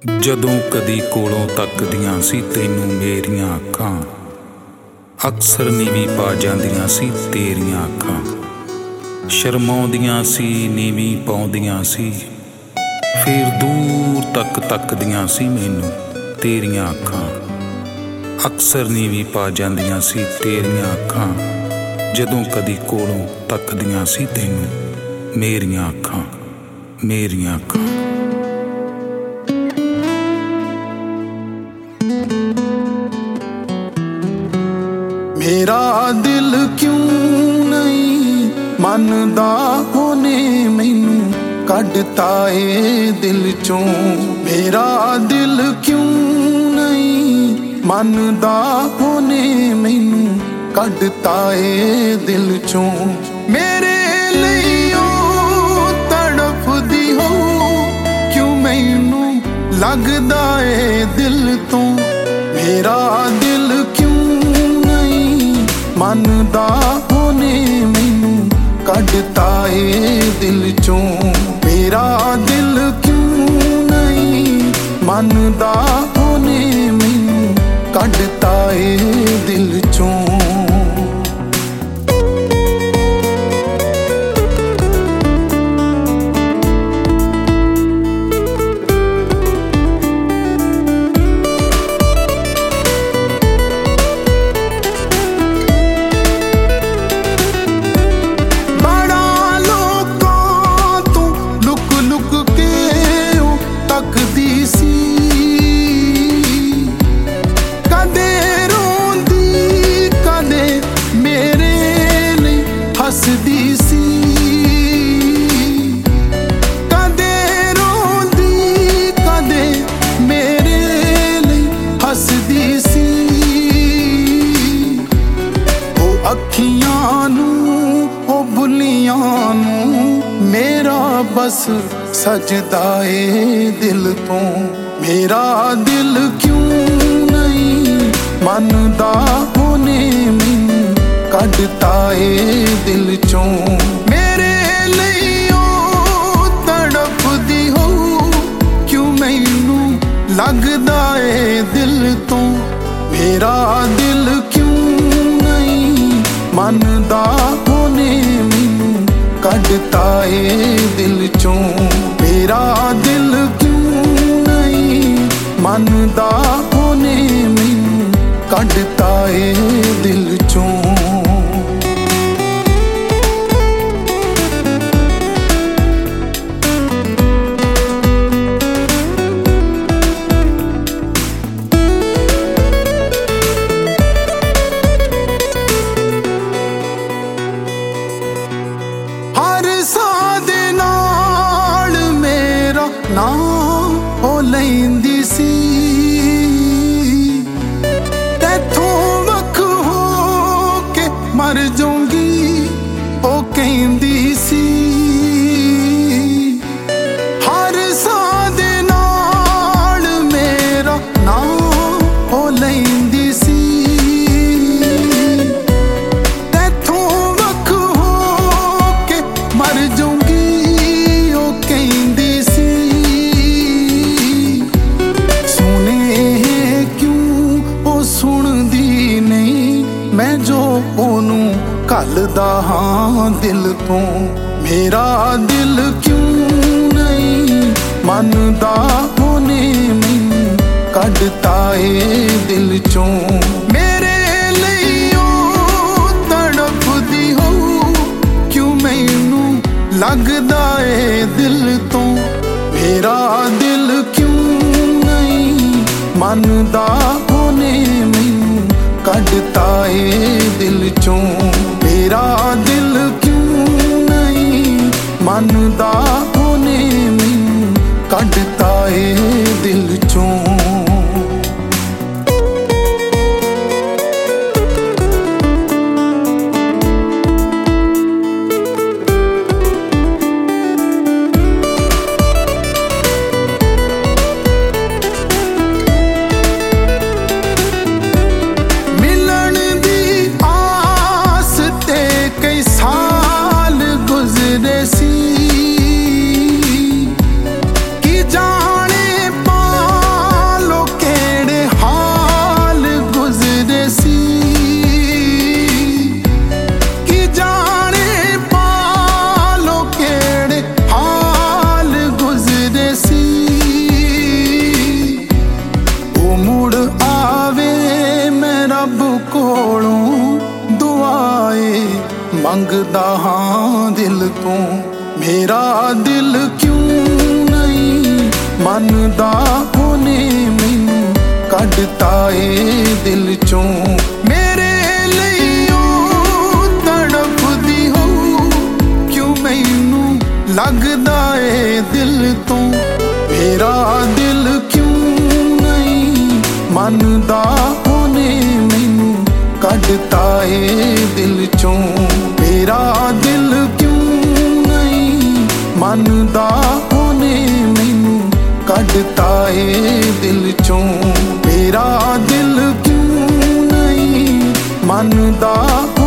ਜਦੋਂ ਕਦੀ ਕੋਲੋਂ ਤੱਕਦੀਆਂ ਸੀ ਤੈਨੂੰ ਮੇਰੀਆਂ ਅੱਖਾਂ, ਅਕਸਰ ਨੀਵੀਂ ਪਾ ਜਾਂਦੀਆਂ ਸੀ ਤੇਰੀਆਂ ਅੱਖਾਂ। ਸ਼ਰਮਾਉਂਦੀਆਂ ਸੀ, ਨੀਵੀਂ ਪਾਉਂਦੀਆਂ ਸੀ, ਫੇਰ ਦੂਰ ਤੱਕ ਤੱਕਦੀਆਂ ਸੀ ਮੈਨੂੰ ਤੇਰੀਆਂ ਅੱਖਾਂ। ਅਕਸਰ ਨੀਵੀਂ ਪਾ ਜਾਂਦੀਆਂ ਸੀ ਤੇਰੀਆਂ ਅੱਖਾਂ, ਜਦੋਂ ਕਦੀ ਕੋਲੋਂ ਤੱਕਦੀਆਂ ਸੀ ਤੈਨੂੰ ਮੇਰੀਆਂ ਅੱਖਾਂ, ਮੇਰੀਆਂ ਅੱਖਾਂ। मेरा दिल क्यों नहीं मनदा होने मैनू कढ़ता ए दिल चों। मेरा दिल क्यों नहीं मनदा होने मैनू कढ़ता ए दिल चों। मेरे लिए तड़फदी हो क्यों मैनू लगदा ए दिल तो। मेरा दिल क्यों मनदा होने मैनू कढ़ता ए दिल चों। मेरा दिल क्यों नहीं मनदा होने मैनू कढ़ता ए दिल चों। हसदी सी कदे रोंदी कदे मेरे लिए हसदी सी। ओ अखियां नू ओ बुलियां नू मेरा बस सजदा ए दिल तो। मेरा दिल क्यों नहीं मनदा होने मैनू कढ़ता ए दिल चों। मेरे लिए तड़फदी हो क्यों मैनू लगदा ए दिल तो। मेरा दिल क्यों नहीं मनदा होने मैनू कढ़ता ए दिल चों। मेरा दिल क्यों नहीं मनदा होने मैनू कढ़ता ए दिल चों। नाम हो लैंदी सी तैथों वख हो के मर जाऊंगी ओ कहंदी सी। हर साह दे नाल मेरा नाम हो लैंदी सी तैथों वख हो के मर जाऊंगी ओ कहंदी सी। सुनदी नहीं मैं जो ओनू घलदा हां दिल तो। मेरा दिल क्यों नहीं मनदा होने मैनू कढ़ता ए दिल चों। मेरे लिए तड़फदी हो क्यों मैनू लगदा ए दिल तो। मेरा दिल क्यों नहीं मनदा होने मैनू कढ़ता ए दिल चों। मेरा दिल क्यों नहीं मनदा होने मैनू कढ़ता ए दिल चों। मिलन दी ਮੰਗਦਾ ਹਾਂ ਦਿਲ ਤੋਂ। ਮੇਰਾ ਦਿਲ ਕਿਉਂ ਨਹੀਂ ਮੰਨਦਾ, ਉਹਨੇ ਮੈਨੂੰ ਕੱਢਤਾ ਏ ਦਿਲ ਚੋਂ। ਮੇਰੇ ਲਈ ਉਹ ਤੜਪਦੀ ਹੋ, ਕਿਉਂ ਮੈਨੂੰ ਲੱਗਦਾ ਏ ਦਿਲ ਤੋਂ। ਮੇਰਾ ਦਿਲ ਕਿਉਂ ਨਹੀਂ ਮੰਨਦਾ, ਉਹਨੇ ਮੈਨੂੰ ਕੱਢਤਾ ਏ ਦਿਲ ਚੋਂ। ਮੇਰਾ ਦਿਲ ਕਿਉਂ ਨਹੀਂ ਮੰਨਦਾ, ਉਹਨੇ ਮੈਨੂੰ ਕੱਢਤਾ ਏ ਦਿਲ ਚੋਂ। ਮੇਰਾ ਦਿਲ ਕਿਉਂ ਨਹੀਂ ਮੰਨਦਾ।